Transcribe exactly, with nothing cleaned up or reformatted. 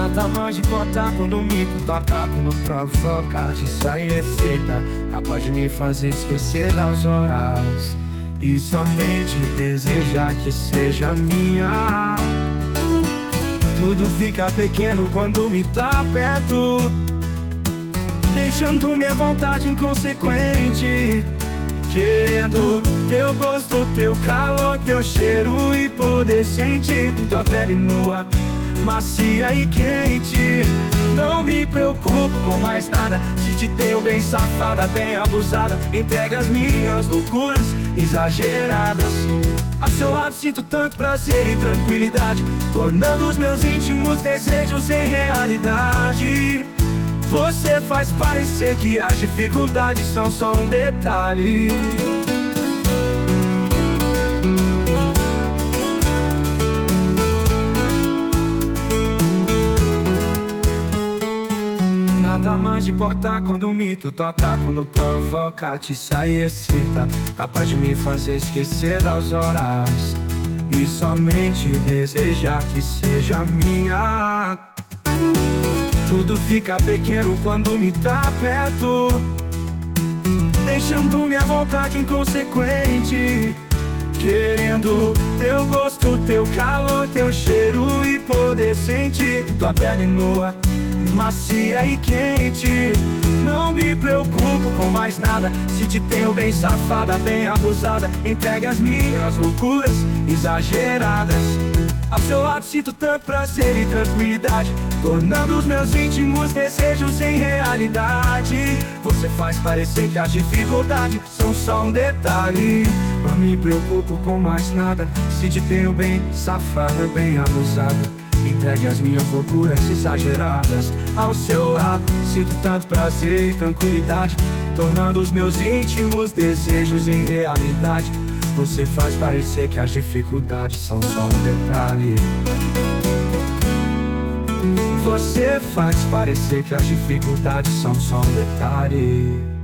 Nada mais importa quando me toca, quando provoca. Isso aí é feita, capaz de me fazer esquecer das horas e somente desejar que seja minha. Tudo fica pequeno quando me tá perto, deixando minha vontade inconsequente, querendo teu gosto, teu calor, teu cheiro e poder sentir tua pele nua, macia e quente. Não me preocupo com mais nada, se te tenho bem safada, bem abusada, entrega as minhas loucuras exageradas. A seu lado sinto tanto prazer e tranquilidade, tornando os meus íntimos desejos em realidade. Você faz parecer que as dificuldades são só um detalhe. Nada mais importa quando o mito toca, quando provoca, te sai e excita, capaz de me fazer esquecer das horas e somente desejar que seja minha. Tudo fica pequeno quando me tá perto, deixando minha vontade inconsequente, querendo teu gosto, teu calor, teu cheiro e poder sentir tua pele nua, macia e quente. Não me preocupo com mais nada, se te tenho bem safada, bem abusada, entrega as minhas loucuras exageradas. Ao seu lado sinto tanto prazer e tranquilidade, tornando os meus íntimos desejos em realidade. Você faz parecer que as dificuldades são só um detalhe. Não me preocupo com mais nada, se te tenho bem safada, bem abusada, entregue as minhas loucuras exageradas. Ao seu lado sinto tanto prazer e tranquilidade, tornando os meus íntimos desejos em realidade. Você faz parecer que as dificuldades são só um detalhe. Você faz parecer que as dificuldades são só um detalhe.